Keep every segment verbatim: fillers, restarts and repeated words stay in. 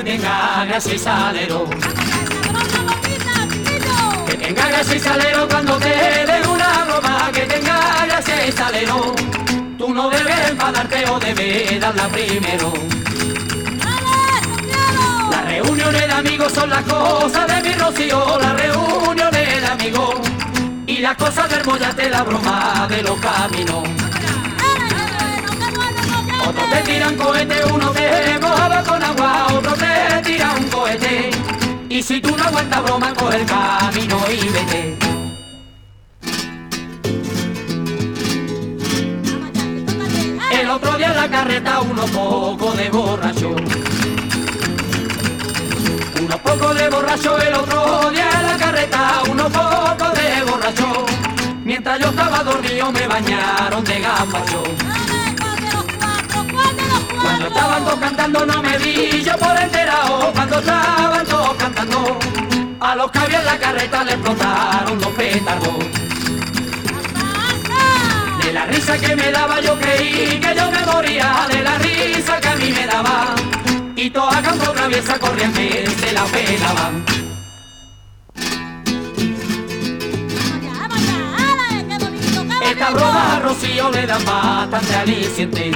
tenga gracia y salero. Que tenga gracia y salero cuando te den una broma, que tenga gracia y salero. Tú no debes enfadarte o debes darla primero. Las reuniones de amigos son las cosas de mi Rocío, las reuniones de amigos. Y las cosas del mollate, la broma de los caminos. Otros te tiran cohete, uno te mojaba con agua, otro te tira un cohete. Y si tú no aguantas broma, coge el camino y vete. El otro día en la carreta uno poco de borracho. Uno poco de borracho, el otro día en la carreta uno poco de borracho. Mientras yo estaba dormido me bañaron de gazpacho. Cuando estaban todos cantando no me di yo por enterado. Cuando estaban todos cantando, a los que había en la carreta le explotaron los petardos. De la risa que me daba yo creí que yo me moría, de la risa que a mí me daba. Y toda campo traviesa corriente se la pelaban. Esta broma a Rocío le dan bastante aliciente.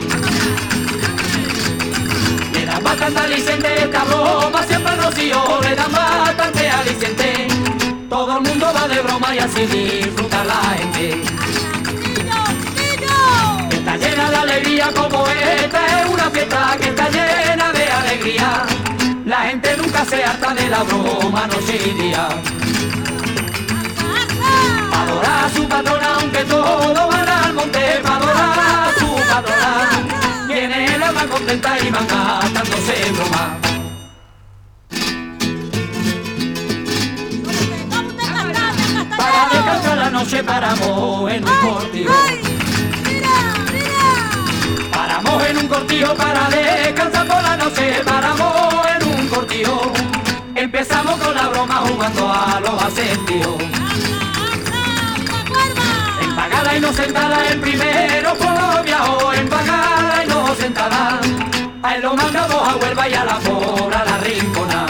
Le dan bastante aliciente esta broma, siempre a Rocío le dan bastante aliciente. Todo el mundo va de broma y así disfruta la gente. Está llena de alegría como esta es una fiesta que está llena de alegría. La gente nunca se harta de la broma noche y día. Adorar a su patrona aunque todos van al monte. Adorar a su patrona, tiene el alma contenta y van gastándose en broma. Para descansar la noche paramos en un cortijo. Paramos en un cortijo para descansar por la noche. Paramos en un cortijo. Empezamos con la broma jugando a los asentidos. En pagada y no sentada el primero por los viajos. En pagada y no sentada, a él lo mandamos a Huelva y a la Fora, a la Rincona.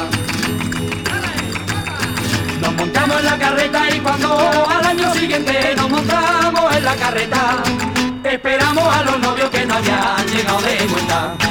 Nos montamos en la carreta y cuando al año siguiente nos montamos en la carreta, esperamos a los novios que no hayan llegado de vuelta.